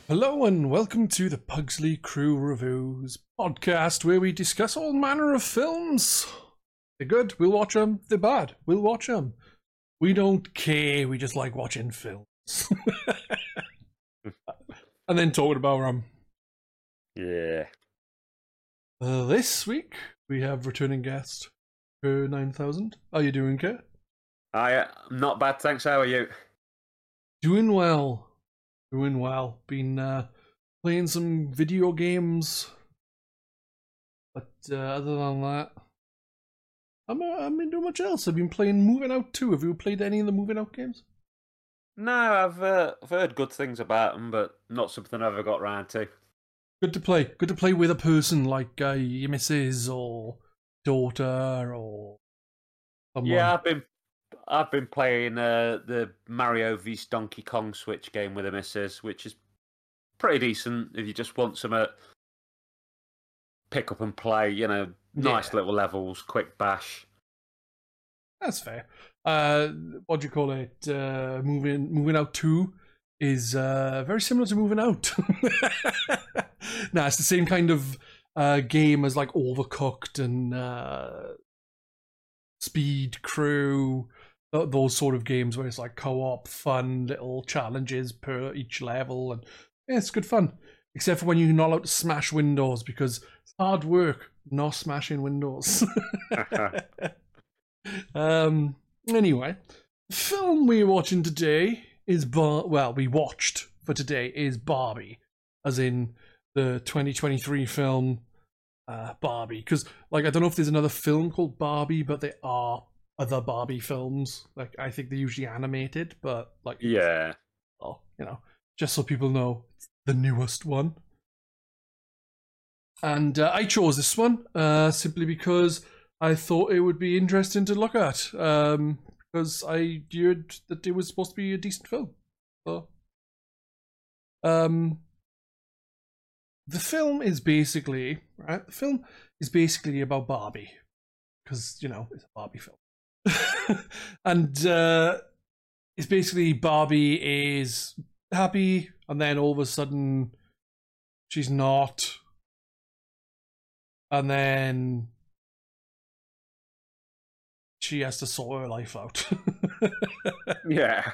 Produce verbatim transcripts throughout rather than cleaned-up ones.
Hello and welcome to the Pugsley Crew Reviews podcast, where we discuss all manner of films. They're good, we'll watch them. They're bad, we'll watch them. We don't care, we just like watching films. And then talking about them. Yeah. Uh, this week, we have returning guest, Kerr nine thousand. How you doing, Kerr? I, uh, not bad, thanks. How are you? Doing well. Doing well. Been uh, playing some video games. But uh, other than that, I'm, uh, I'm been doing much else. I've been playing Moving Out too. Have you played any of the Moving Out games? No, I've, uh, I've heard good things about them, but not something I've ever got round to. Good to play. Good to play with a person like uh, your missus or daughter or someone. Yeah, I've been I've been playing uh, the Mario vs Donkey Kong Switch game with the missus, which is pretty decent if you just want some uh, pick up and play, you know, nice Yeah. little levels, quick bash. That's fair. Uh, what do you call it? Uh, moving Moving Out two is uh, very similar to Moving Out. Nah, it's the same kind of uh, game as like Overcooked and uh, Speed Crew, th- those sort of games where it's like co-op, fun little challenges per each level, and yeah, it's good fun. Except for when you're not allowed to smash windows because it's hard work not smashing windows. um. Anyway, the film we're watching today is Bar. Well, we watched for today is Barbie, as in the twenty twenty-three film uh, Barbie. Because, like, I don't know if there's another film called Barbie, but there are other Barbie films. Like, I think they're usually animated, but like, Yeah. well, you know, just so people know, it's the newest one. And uh, I chose this one uh, simply because I thought it would be interesting to look at. Um, because I heard that it was supposed to be a decent film. So, um, the film is basically right. The film is basically about Barbie, because you know it's a Barbie film, and uh, it's basically Barbie is happy, and then all of a sudden she's not, and then she has to sort her life out. Yeah.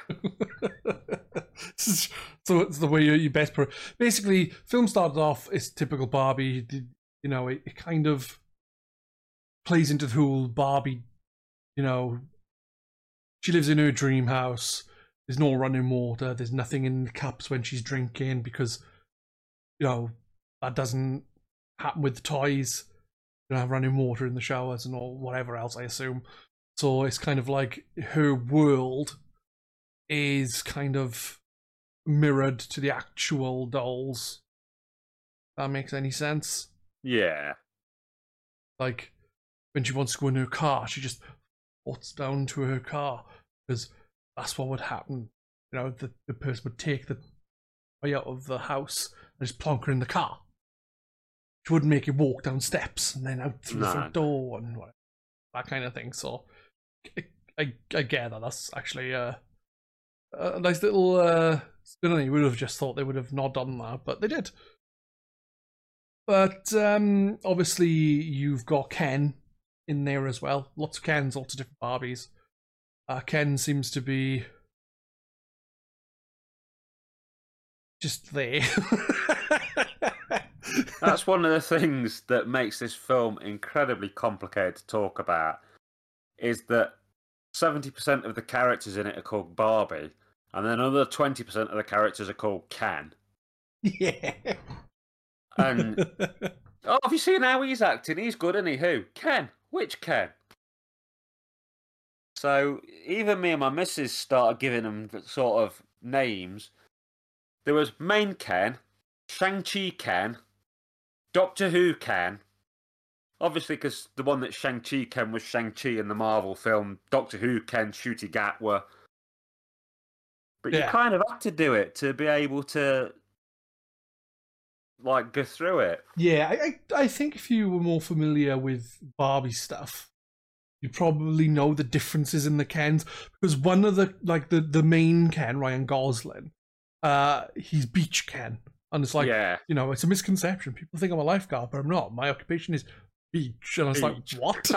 So it's the way you, you best put it. Basically, film started off as typical Barbie. You know, it, it kind of plays into the whole Barbie, you know, she lives in her dream house. There's no running water. There's nothing in the cups when she's drinking because, you know, that doesn't happen with the toys. You don't have running water in the showers and all whatever else, I assume. So it's kind of like her world is kind of mirrored to the actual dolls. That makes any sense? Yeah. Like, when she wants to go in her car, she just walks down to her car, because that's what would happen. You know, the, the person would take the way out of the house and just plonk her in the car. She wouldn't make you walk down steps and then out through No. the front door and whatever, that kind of thing. So, I, I, I get that. That's actually uh, a nice little uh, spin. You would have just thought they would have not done that, but they did. But um, obviously, you've got Ken in there as well. Lots of Kens, lots of different Barbies. Uh, Ken seems to be just there. That's one of the things that makes this film incredibly complicated to talk about, is that seventy percent of the characters in it are called Barbie, and then another twenty percent of the characters are called Ken. Yeah. And, oh, have you seen how he's acting? He's good, isn't he? Who? Ken. Which Ken? So, even me and my missus started giving them sort of names. There was Main Ken, Shang-Chi Ken, Doctor Who Ken. Obviously, because the one that Shang-Chi Ken was Shang-Chi in the Marvel film. Doctor Who Ken, Ncuti Gatwa. But Yeah. you kind of had to do it to be able to, like, go through it. Yeah, I, I I think if you were more familiar with Barbie stuff, you probably know the differences in the Kens, because one of the like the, the main Ken, Ryan Gosling, uh, he's Beach Ken, And it's like, yeah. you know, it's a misconception. People think I'm a lifeguard, but I'm not. My occupation is beach. And I was Beach. like, what?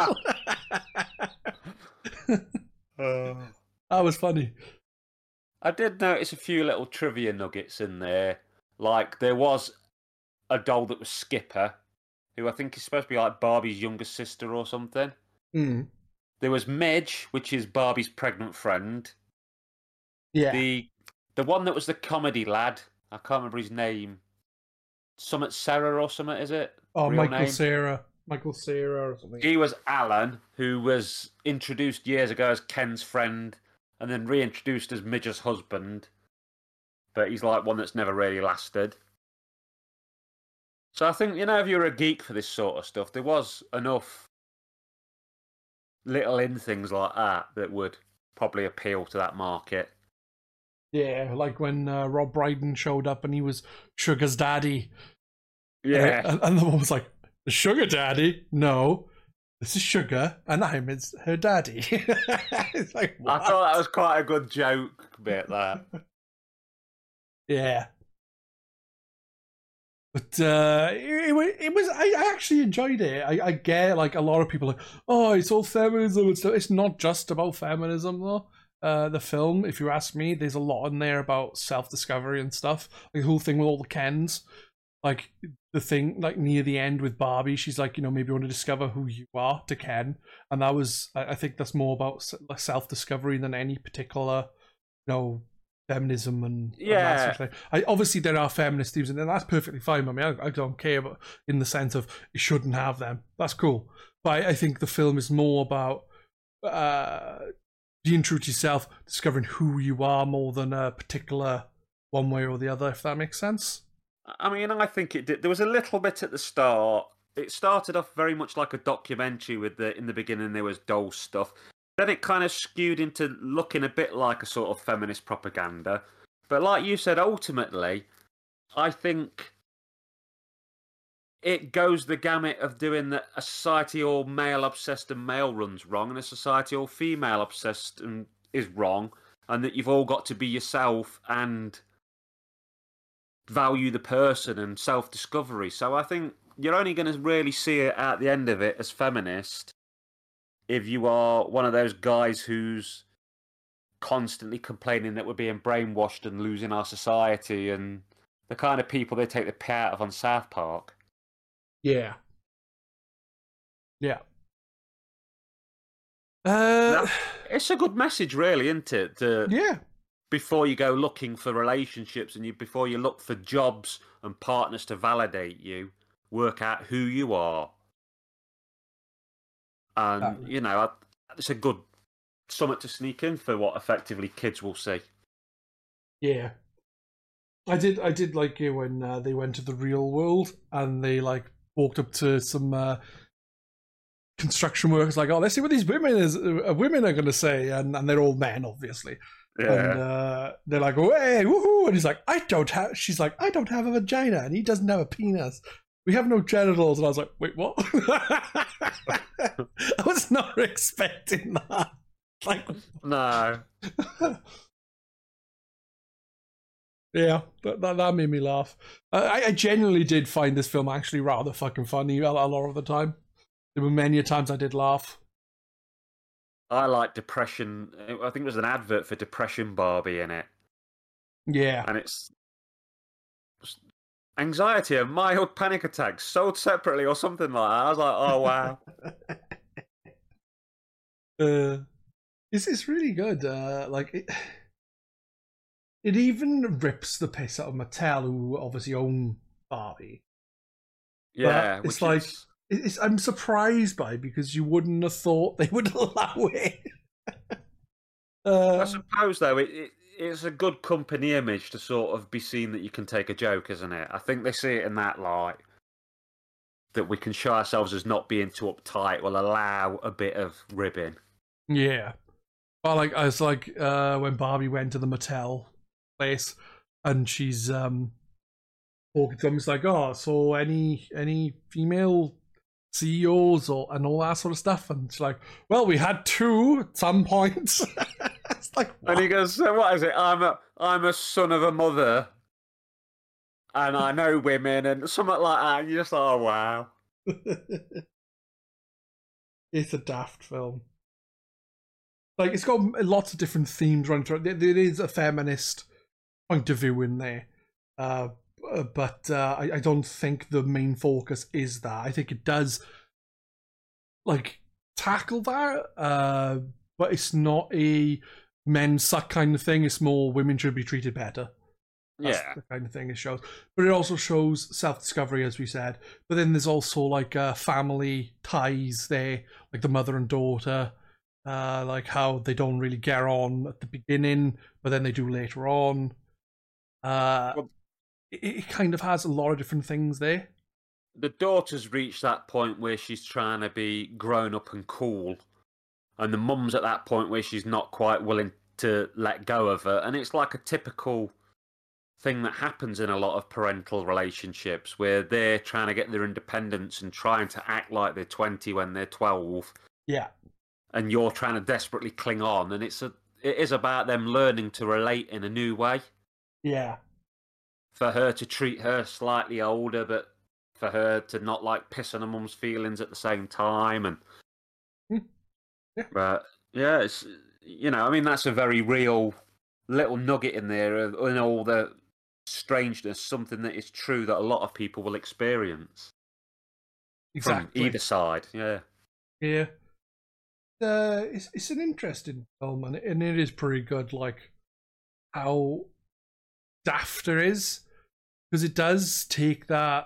uh, That was funny. I did notice a few little trivia nuggets in there. Like, there was a doll that was Skipper, who I think is supposed to be like Barbie's younger sister or something. Mm. There was Midge, which is Barbie's pregnant friend. Yeah. The the one that was the comedy lad, I can't remember his name. Summit Sarah or something, is it? Oh, Real Michael name? Sarah. Michael Sarah or something. He was Alan, who was introduced years ago as Ken's friend, and then reintroduced as Midge's husband. But he's like one that's never really lasted. So I think, you know, if you're a geek for this sort of stuff, there was enough little in things like that that would probably appeal to that market. Yeah, like when uh, Rob Brydon showed up and he was Sugar's daddy. Yeah. And, and the one was like, Sugar daddy? No. This is Sugar, and I'm his, her daddy. It's like, what? I thought that was quite a good joke bit, that. Yeah. But uh, it, it, it was. I, I actually enjoyed it. I, I get like a lot of people are like, oh, it's all feminism and stuff. It's not just about feminism though. Uh, the film, if you ask me, there's a lot in there about self-discovery and stuff. Like the whole thing with all the Kens, like the thing like near the end with Barbie, she's like, you know, maybe you want to discover who you are to Ken, and that was. I, I think that's more about self-discovery than any particular, you know, feminism and yeah. And that sort of thing. I, obviously, there are feminist themes, and that's perfectly fine. I mean, I, I don't care, but in the sense of you shouldn't have them. That's cool. But I, I think the film is more about uh, being true to yourself, discovering who you are more than a particular one way or the other. If that makes sense. I mean, I think it did. There was a little bit at the start. It started off very much like a documentary. With the in the beginning, there was doll stuff. Then it kind of skewed into looking a bit like a sort of feminist propaganda. But like you said, ultimately, I think it goes the gamut of doing that a society all male-obsessed and male runs wrong, and a society all female-obsessed and is wrong, and that you've all got to be yourself and value the person and self-discovery. So I think you're only going to really see it at the end of it as feminist if you are one of those guys who's constantly complaining that we're being brainwashed and losing our society, and the kind of people they take the pay out of on South Park. Yeah. Yeah. Uh, Now, it's a good message, really, isn't it? To, yeah. Before you go looking for relationships and you before you look for jobs and partners to validate you, work out who you are. And, um, you know, it's a good summit to sneak in for what effectively kids will see. Yeah. I did I did like it when uh, they went to the real world and they, like, walked up to some uh, construction workers, like, oh, let's see what these women is uh, women are going to say. And, and they're all men, obviously. Yeah. And uh, they're like, hey, woohoo! And he's like, I don't have, she's like, I don't have a vagina, and he doesn't have a penis. We have no genitals. And I was like, wait, what? I was not expecting that. Like, no. Yeah, that, that that made me laugh. I, I genuinely did find this film actually rather fucking funny a, a lot of the time. There were many times I did laugh. I like Depression. I think there's an advert for Depression Barbie in it. Yeah. And it's anxiety and mild panic attacks sold separately or something like that. I was like, oh, wow. uh, it's, it's really good. Uh, like, it, it even rips the piss out of Mattel, who obviously own Barbie. Yeah. But it's like... Is... It's, I'm surprised by it because you wouldn't have thought they would allow it. uh, I suppose, though, it, it it's a good company image to sort of be seen that you can take a joke, isn't it? I think they see it in that light. That we can show ourselves as not being too uptight will allow a bit of ribbing. Yeah. Well, like, I was like, uh, when Barbie went to the Mattel place and she's um, talking to them, it's like, oh, so any any female C E Os or and all that sort of stuff, and she's like, well, we had two at some point. It's like, what? And he goes, so what is it? I'm a I'm a son of a mother and I know women and something like that. And you're just like, oh wow. It's a daft film. Like, it's got lots of different themes running through it. There is a feminist point of view in there. Uh, but uh, I, I don't think the main focus is that. I think it does, like, tackle that, uh, but it's not a men suck kind of thing. It's more women should be treated better. That's Yeah. the kind of thing it shows. But it also shows self-discovery, as we said. But then there's also, like, uh, family ties there, like the mother and daughter. Uh, like how they don't really get on at the beginning, but then they do later on. Uh, Well, it, it kind of has a lot of different things there. the daughter's reached that point where she's trying to be grown up and cool, and the mum's at that point where she's not quite willing to let go of her. And it's like a typical thing that happens in a lot of parental relationships where they're trying to get their independence and trying to act like they're twenty when they're twelve. Yeah. And you're trying to desperately cling on, and it's a it is about them learning to relate in a new way. Yeah. For her to treat her slightly older, but for her to not like piss on her mum's feelings at the same time, and mm. yeah. But yeah, it's you know, I mean, that's a very real little nugget in there in all the strangeness, something that is true that a lot of people will experience. Exactly. From either side, yeah. Yeah. Uh, it's it's an interesting film, and it, and it is pretty good. Like how daft it is, because it does take that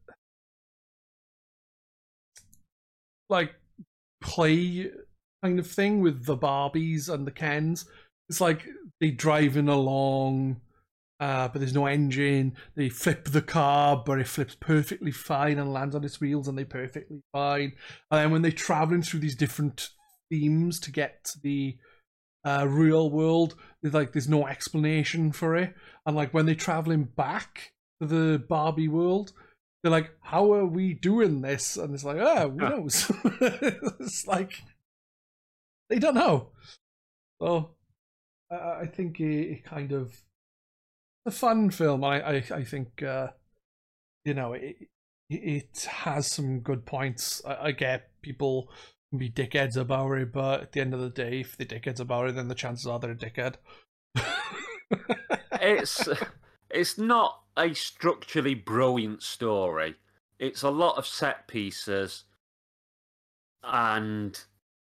like play kind of thing with the Barbies and the Kens. It's like they driving along, uh, but there's no engine. They flip the car, but it flips perfectly fine and lands on its wheels, and they're perfectly fine. And then when they're traveling through these different themes to get to the uh, real world, there's like there's no explanation for it. And like when they're traveling back to the Barbie world, they're like, "How are we doing this?" And it's like, "Oh, who knows?" It's like they don't know. So uh, I think it, it kind of a fun film. I I, I think uh, you know it it has some good points. I, I get people can be dickheads about it, but at the end of the day, if they're dickheads about it, then the chances are they're a dickhead. it's it's not a structurally brilliant story. It's a lot of set pieces, and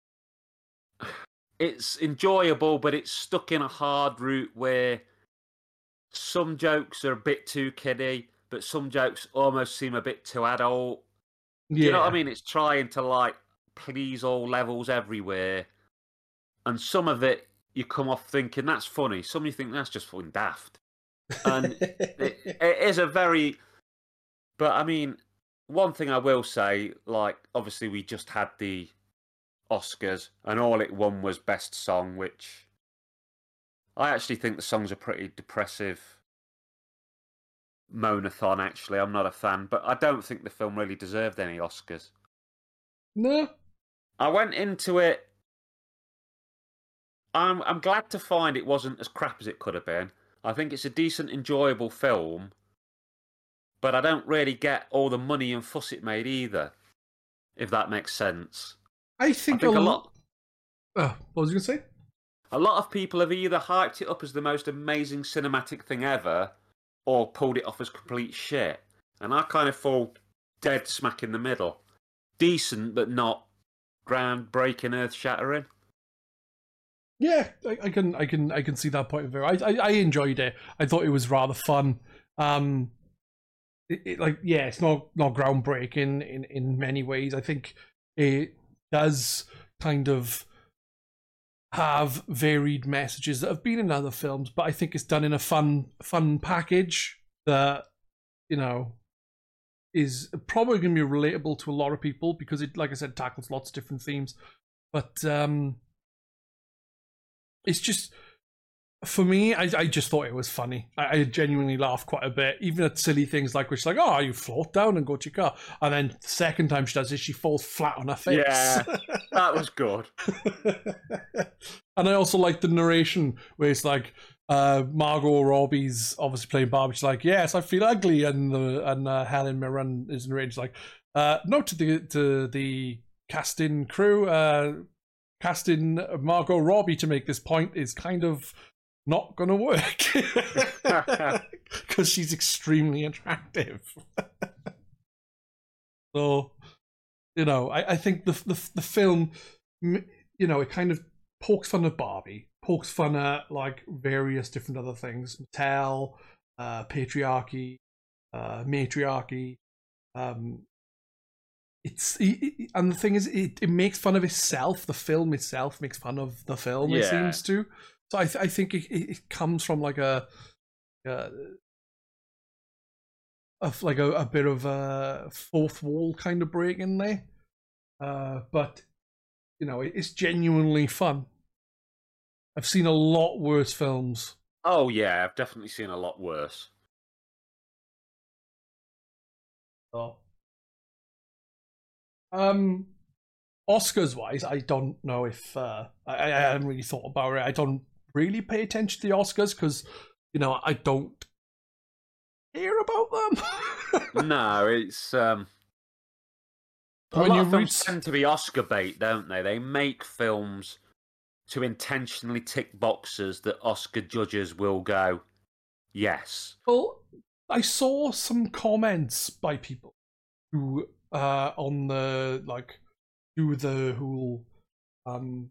it's enjoyable, but it's stuck in a hard route where some jokes are a bit too kiddie, but some jokes almost seem a bit too adult. Yeah. Do you know what I mean? It's trying to like please all levels everywhere, and some of it you come off thinking that's funny. Some you think that's just fucking daft, and it, it is a very. But I mean, one thing I will say, like obviously we just had the Oscars, and all it won was best song, which I actually think the songs are pretty depressive. Monathon, actually, I'm not a fan, but I don't think the film really deserved any Oscars. No. I went into it. I'm I'm glad to find it wasn't as crap as it could have been. I think it's a decent, enjoyable film, but I don't really get all the money and fuss it made either, if that makes sense. I think, I think a, a lot. lot. Oh, what was you gonna say? A lot of people have either hyped it up as the most amazing cinematic thing ever, or pulled it off as complete shit. And I kind of fall dead smack in the middle. Decent, but not groundbreaking, earth-shattering. Yeah, I, I can, I can, I can see that point of view. I, I, I enjoyed it. I thought it was rather fun. Um, it, it, like, yeah, it's not not groundbreaking in in many ways. I think it does kind of have varied messages that have been in other films, but I think it's done in a fun fun package that, you know, is probably going to be relatable to a lot of people because it, like I said, tackles lots of different themes. But um, it's just, for me, I, I just thought it was funny. I, I genuinely laughed quite a bit, even at silly things like, which like, oh, you float down and go to your car. And then the second time she does it, she falls flat on her face. Yeah, that was good. And I also like the narration where it's like, uh, Margot Robbie's obviously playing Barbie. She's like, "Yes, I feel ugly," and the and uh, Helen Mirren is enraged, like, uh, "Note to the to the casting crew, uh, casting Margot Robbie to make this point is kind of not gonna work because she's extremely attractive." So, you know, I, I think the, the the film, you know, it kind of pokes fun at Barbie, pokes fun at like various different other things, Mattel, uh, patriarchy, uh, matriarchy. Um, it's it, it, and the thing is, it, it makes fun of itself. The film itself makes fun of the film. Yeah. It seems to. So I th- I think it, it comes from like a. a of like a, a bit of a fourth wall kind of break in there, uh, but you know, it, it's genuinely fun. I've seen a lot worse films. Oh yeah, I've definitely seen a lot worse. Oh. Um, Oscars wise, I don't know if uh, I, I haven't really thought about it. I don't really pay attention to the Oscars because, you know, I don't hear about them. No, it's um. A When lot you of films read... tend to be Oscar bait, don't they? They make films to intentionally tick boxes that Oscar judges will go, yes. Well, I saw some comments by people who uh on the like do the whole um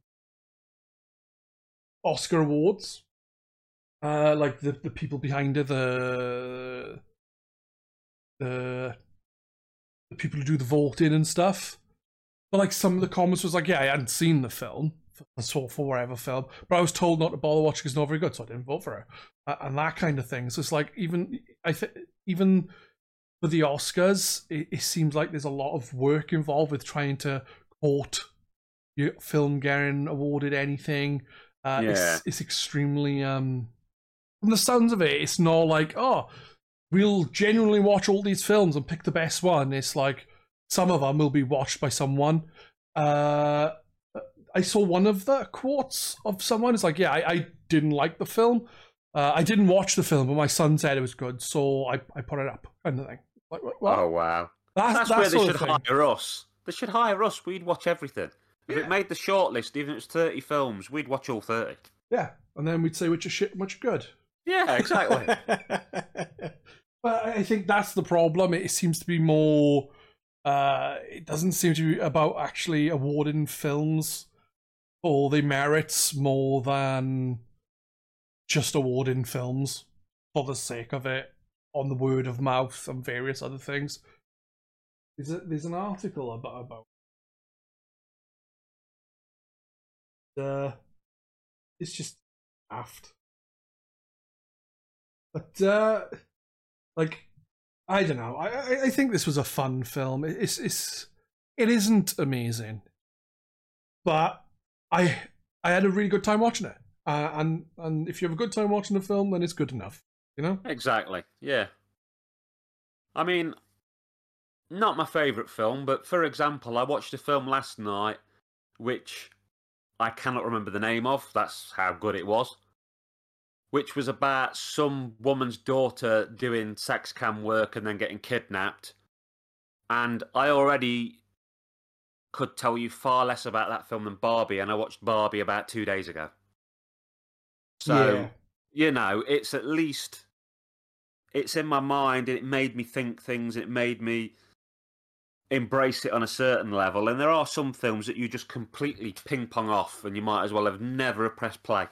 Oscar awards. Uh like the, the people behind it, the the the people who do the voting and stuff. But like some of the comments was like, yeah, I hadn't seen the film. I saw for whatever film, but I was told not to bother watching because it's not very good, so I didn't vote for her, uh, and that kind of thing. So it's like even I think even for the Oscars, it, it seems like there's a lot of work involved with trying to court your film getting awarded anything. Uh, Yeah. it's it's extremely um. From the sounds of it, it's not like, oh, we'll genuinely watch all these films and pick the best one. It's like some of them will be watched by someone. Uh, I saw one of the quotes of someone. It's like, yeah, I, I didn't like the film. Uh, I didn't watch the film, but my son said it was good, so I, I put it up, kind of thing. Like, what? Oh, wow. That, That's that where they sort should of thing. hire us. They should hire us. We'd watch everything. If Yeah. it made the shortlist, even if it was thirty films, we'd watch all thirty. Yeah, and then we'd say which is shit, which is good. Yeah, exactly. But I think that's the problem. It seems to be more. Uh, it doesn't seem to be about actually awarding films for the merits more than just awarding films for the sake of it on the word of mouth and various other things. There's, a, there's an article about about uh, it's just daft. But uh, like, I don't know. I, I I think this was a fun film. It's it's it isn't amazing, but I I had a really good time watching it. Uh, and and if you have a good time watching a film, then it's good enough. You know. Exactly. Yeah. I mean, not my favourite film, but for example, I watched a film last night which I cannot remember the name of. That's how good it was. Which was about some woman's daughter doing sex cam work and then getting kidnapped. And I already could tell you far less about that film than Barbie, and I watched Barbie about two days ago. So, Yeah. you know, it's at least, it's in my mind, and it made me think things, it made me embrace it on a certain level. And there are some films that you just completely ping pong off, and you might as well have never pressed play.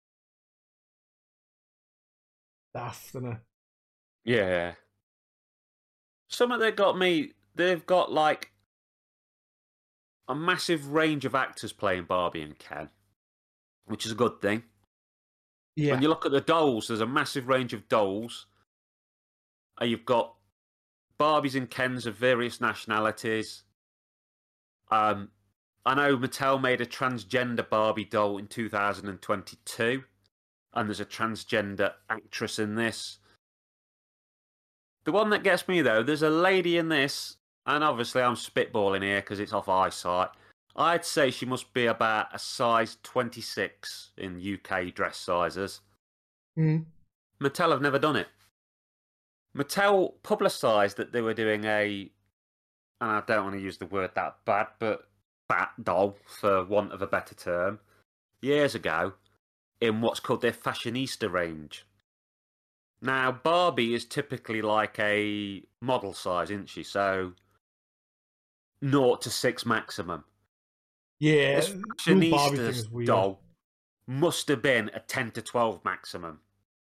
Daft, isn't it? Yeah. Some of they got me, they've got like a massive range of actors playing Barbie and Ken, which is a good thing. Yeah. When you look at the dolls, there's a massive range of dolls. And you've got Barbies and Kens of various nationalities. Um, I know Mattel made a transgender Barbie doll in two thousand twenty-two. And there's a transgender actress in this. The one that gets me, though, there's a lady in this, and obviously I'm spitballing here because it's off eyesight. I'd say she must be about a size twenty-six in U K dress sizes. Mm. Mattel have never done it. Mattel publicised that they were doing a, and I don't want to use the word that bad, but fat doll, for want of a better term, years ago, in what's called their fashionista range. Now, Barbie is typically like a model size, isn't she? So, naught to six maximum. Yeah, This the whole Barbie thing is fashionista weird. doll must have been a ten to twelve maximum.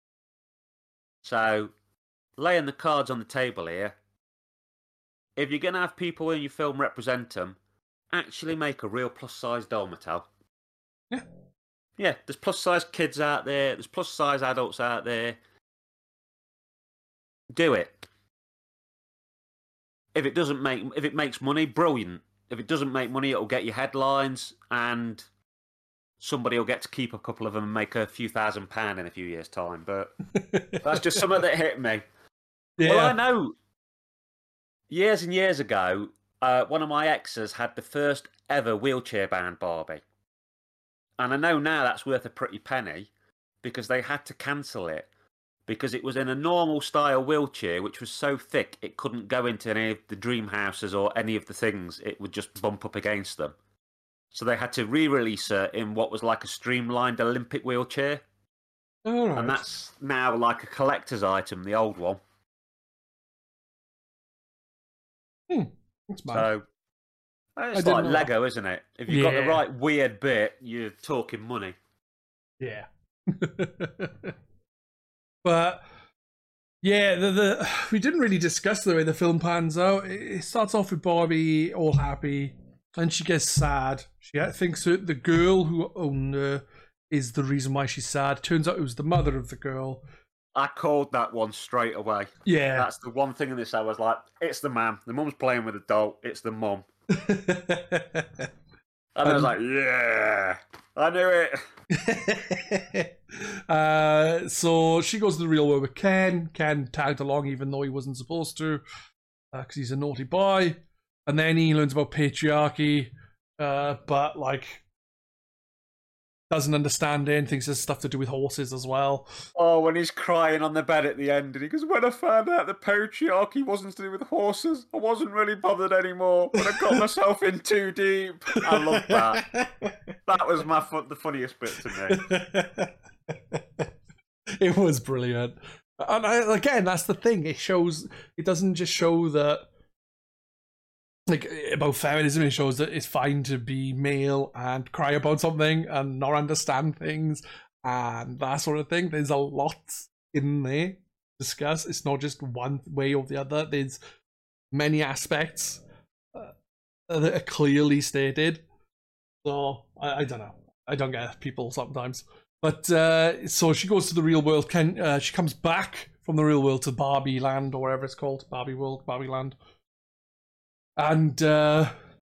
So, laying the cards on the table here, if you're going to have people in your film represent them, actually make a real plus-size doll, Mattel. Yeah. Yeah, there's plus-size kids out there, there's plus-size adults out there. Do it. If it doesn't make, if it makes money, brilliant. If it doesn't make money, it'll get you headlines, and somebody will get to keep a couple of them and make a few thousand pound in a few years' time. But that's just something that hit me. Yeah. Well, I know. Years and years ago, uh, one of my exes had the first ever wheelchair-bound Barbie, and I know now that's worth a pretty penny because they had to cancel it. Because it was in a normal style wheelchair, which was so thick it couldn't go into any of the dream houses or any of the things. It would just bump up against them. So they had to re-release her in what was like a streamlined Olympic wheelchair. All right. And that's now like a collector's item, the old one. Hmm. That's mad. So it's didn't like know Lego, that. isn't it? If you've got the Yeah. right weird bit, you're talking money. Yeah. But yeah, the, the we didn't really discuss the way the film pans out. It starts off with Barbie all happy, and she gets sad. She thinks that the girl who owned her is the reason why she's sad. Turns out it was the mother of the girl. I called that one straight away. Yeah. That's the one thing in this I was like, it's the mum. The mum's playing with a doll. It's the mum. And I was like, yeah, I knew it. uh, so she goes to the real world with Ken. Ken tagged along even though he wasn't supposed to because uh, he's a naughty boy. And then he learns about patriarchy, uh, but like doesn't understand it and thinks there's stuff to do with horses as well. Oh, when he's crying on the bed at the end, and he goes, when I found out the patriarchy wasn't to do with horses, I wasn't really bothered anymore, but I got myself in too deep. I love that. That was my fun- the funniest bit to me. It was brilliant. And I, again, that's the thing. It shows, it doesn't just show that, like, about feminism, it shows that it's fine to be male and cry about something and not understand things and that sort of thing. There's a lot in there to discuss. It's not just one way or the other. There's many aspects uh, that are clearly stated. So, I, I don't know. I don't get people sometimes. But, uh, so she goes to the real world. Ken, uh, she comes back from the real world to Barbie Land or whatever it's called. Barbie World, Barbie Land. And uh,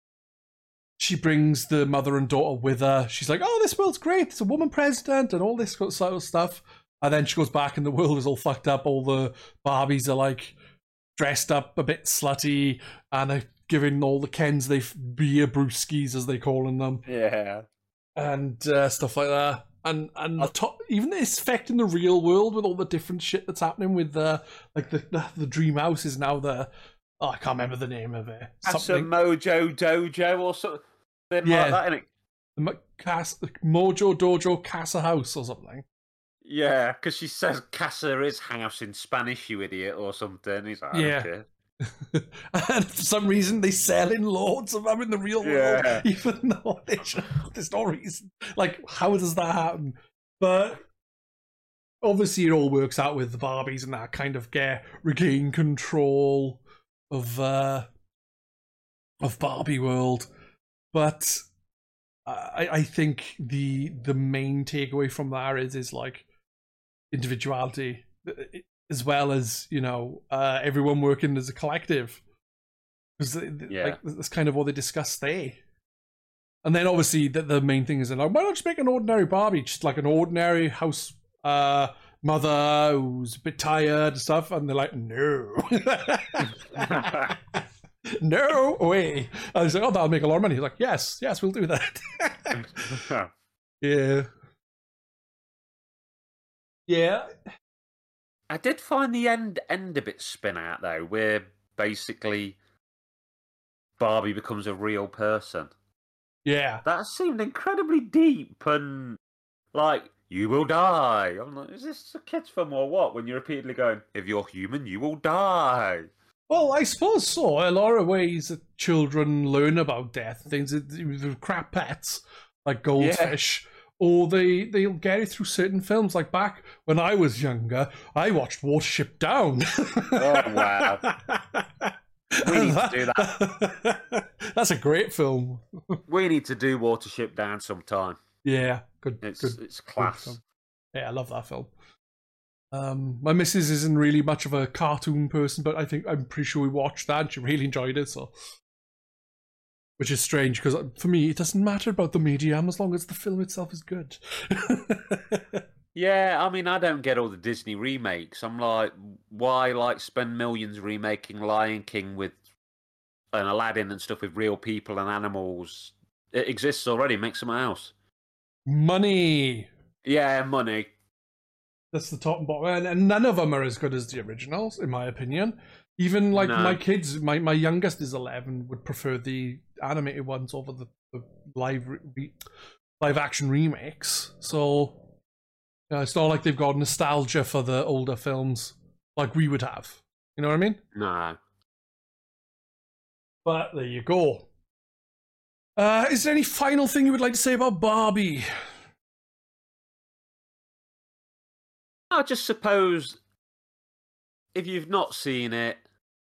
she brings the mother and daughter with her. She's like, oh, this world's great. There's a woman president and all this sort of stuff. And then she goes back and the world is all fucked up. All the Barbies are like dressed up a bit slutty and they're giving all the Kens they beer brewskis, as they calling them. Yeah. And uh, stuff like that. And and the top, even this effect in the real world with all the different shit that's happening with uh, like the, the the dream house is now the oh I can't remember the name of it. Casa Mojo Dojo or something Yeah. like that, innit? The Mo- Cas- Mojo Dojo Casa House or something. Yeah, because she says Casa is house in Spanish, you idiot, or something. He's like, I Yeah. don't care. And for some reason they sell in loads of them in the real world, Yeah. even though they should, there's no reason. Like, how does that happen? But obviously, it all works out with the Barbies and that kind of get regain control of uh, of Barbie World. But I, I think the the main takeaway from that is is like individuality, as well as, you know, uh, everyone working as a collective. Because Yeah. like, that's kind of what they discuss there. And then obviously the, the main thing is, like, why not just make an ordinary Barbie? Just like an ordinary house uh, mother who's a bit tired and stuff. And they're like, no. No way. I was like, oh, that'll make a lot of money. He's like, yes, yes, we'll do that. Yeah. Yeah. I did find the end end a bit spin out though, where basically Barbie becomes a real person. Yeah. That seemed incredibly deep and like, you will die. I'm like, is this a kid's film or what? When you're repeatedly going, if you're human, you will die. Well, I suppose so. A lot of ways that children learn about death, things that with crap pets like goldfish, yeah. or they they'll get it through certain films. Like back when I was younger, I watched Watership Down. Oh wow! We need to do that. That's a great film. We need to do Watership Down sometime. Yeah, good. It's good, it's class. Good yeah, I love that film. Um, my missus isn't really much of a cartoon person, but I think I'm pretty sure we watched that and she really enjoyed it. So, which is strange because for me it doesn't matter about the medium as long as the film itself is good. Yeah, I mean I don't get all the Disney remakes. I'm like, why like spend millions remaking Lion King with and Aladdin and stuff with real people and animals? It exists already. Make something else. Money. Yeah, money. That's the top and bottom, and none of them are as good as the originals, in my opinion. Even like no. my kids, my, my youngest is eleven, would prefer the animated ones over the, the live re- live action remakes. So uh, it's not like they've got nostalgia for the older films like we would have. You know what I mean? No. But there you go. Uh, is there any final thing you would like to say about Barbie? I just suppose if you've not seen it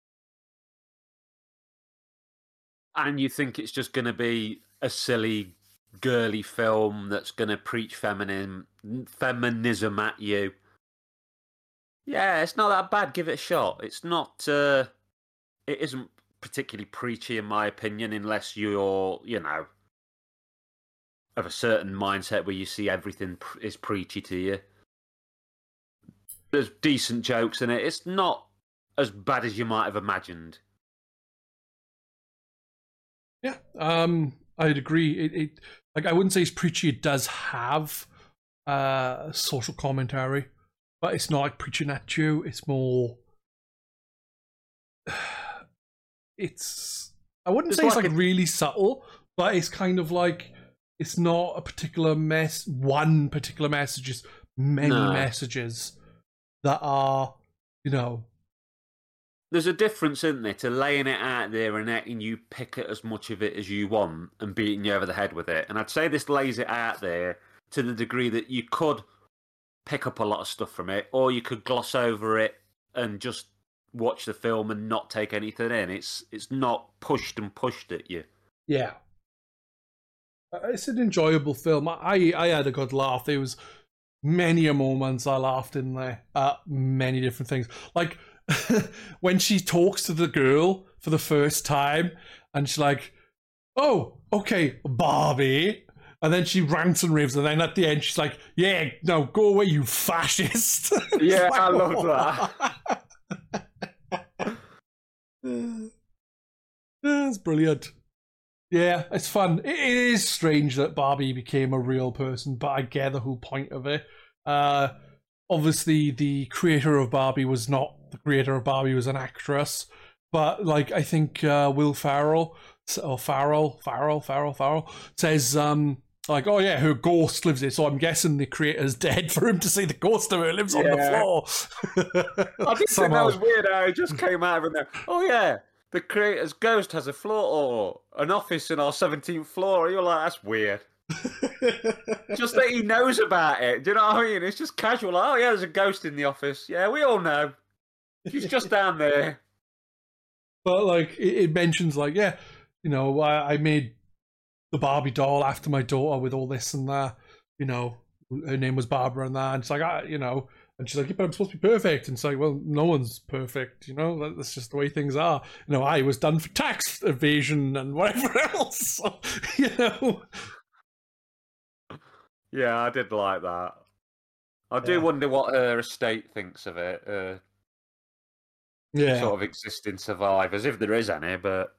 and you think it's just going to be a silly, girly film that's going to preach feminism, feminism at you, yeah, it's not that bad. Give it a shot. It's not. Uh, it isn't particularly preachy, in my opinion, unless you're, you know, of a certain mindset where you see everything is preachy to you. There's decent jokes in it. It's not as bad as you might have imagined. Yeah, um, I'd agree. It, it like I wouldn't say it's preachy. It does have uh, social commentary, but it's not like preaching at you. It's more. It's. I wouldn't it's say like it's like a... really subtle, but it's kind of like it's not a particular mess. One particular message is many no. messages. That are, you know... There's a difference, isn't there, to laying it out there and letting you pick it as much of it as you want and beating you over the head with it. And I'd say this lays it out there to the degree that you could pick up a lot of stuff from it, or you could gloss over it and just watch the film and not take anything in. It's it's not pushed and pushed at you. Yeah. It's an enjoyable film. I, I had a good laugh. There was... many a moments I laughed in there at many different things. Like when she talks to the girl for the first time and she's like, oh, okay, Barbie. And then she rants and raves and then at the end she's like, yeah, no, go away, you fascist. Yeah, like, I love that. It's brilliant. Yeah, it's fun. It is strange that Barbie became a real person, but I get the whole point of it. Uh, obviously, the creator of Barbie was not the creator of Barbie; was an actress. But like, I think uh, Will Ferrell or Farrell, Farrell, Farrell, Farrell says, um, like, oh yeah, her ghost lives here. So I'm guessing the creator's dead for him to see the ghost of her lives yeah. on the floor. I did think that was weird. How it just came out of there. Oh yeah. The creator's ghost has a floor or an office in our seventeenth floor. You're like, that's weird. Just that he knows about it. Do you know what I mean? It's just casual. Like, oh, yeah, there's a ghost in the office. Yeah, we all know. She's just down there. But, like, it, it mentions, like, yeah, you know, I, I made the Barbie doll after my daughter with all this and that. You know, her name was Barbara and that. And it's like, I, you know... And she's like, yeah, but I'm supposed to be perfect. And it's like, well, no one's perfect, you know? That's just the way things are. You know, I was done for tax evasion and whatever else. So, you know. Yeah, I did like that. I do yeah. wonder what her estate thinks of it. Uh, yeah. Sort of existing survivors, if there is any, but...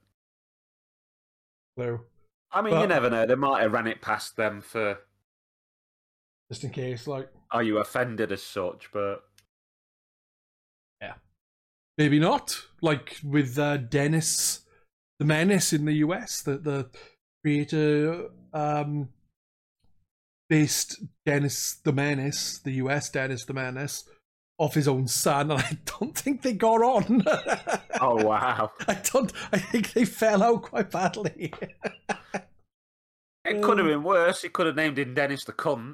No. I mean, but, you never know. They might have ran it past them for... Just in case, like... are you offended as such? But yeah, maybe not. Like with uh, Dennis the Menace in the U S, the the creator um, based Dennis the Menace, the U S Dennis the Menace, off his own son, and I don't think they got on. Oh wow! I don't. I think they fell out quite badly. It could have been worse. He could have named him Dennis the Cunt.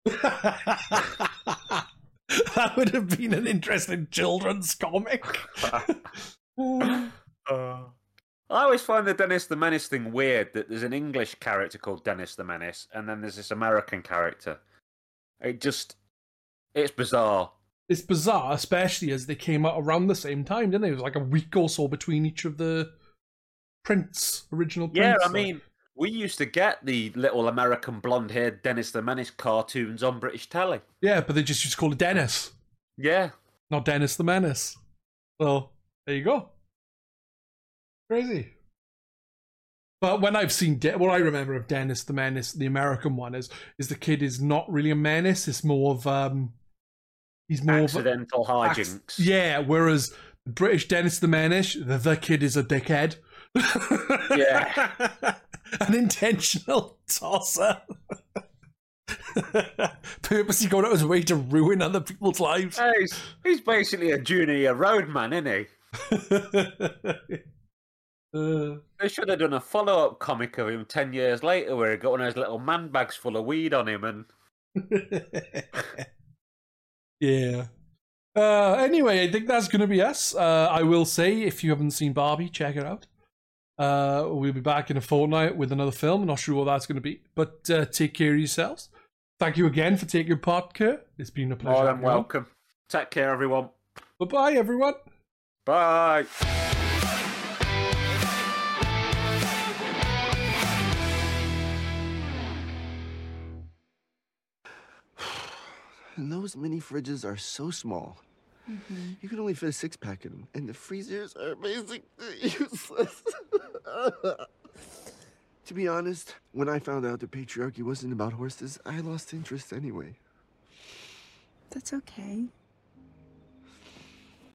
That would have been an interesting children's comic. uh, I always find the Dennis the Menace thing weird, that there's an English character called Dennis the Menace, and then there's this American character. It just... It's bizarre. It's bizarre, especially as they came out around the same time, didn't they? It was like a week or so between each of the prints, original prints. Yeah, I mean, we used to get the little American blonde-haired Dennis the Menace cartoons on British telly. Yeah, but they just used to call it Dennis. Yeah. Not Dennis the Menace. So, there you go. Crazy. But when I've seen, De- what I remember of Dennis the Menace, the American one, is is the kid is not really a menace. It's more of um, he's more accidental of a, hijinks. Ac- yeah, whereas the British Dennis the Menace, the, the kid is a dickhead. Yeah, an intentional tosser. Purposely going out of his way to ruin other people's lives. Hey, he's, he's basically a junior roadman, isn't he? Uh, they should have done a follow-up comic of him ten years later where he got one of those little man bags full of weed on him and... Yeah. Uh, anyway, I think that's going to be us. Uh, I will say, if you haven't seen Barbie, check it out. Uh, we'll be back in a fortnight with another film. Not sure what that's going to be, but uh, take care of yourselves. Thank you again for taking part, Kurt. It's been a pleasure. More than welcome. Take care, everyone. Bye-bye, everyone. Bye. And those mini fridges are so small. Mm-hmm. You can only fit a six pack in them, and the freezers are basically useless. To be honest, when I found out that patriarchy wasn't about horses, I lost interest anyway. That's okay.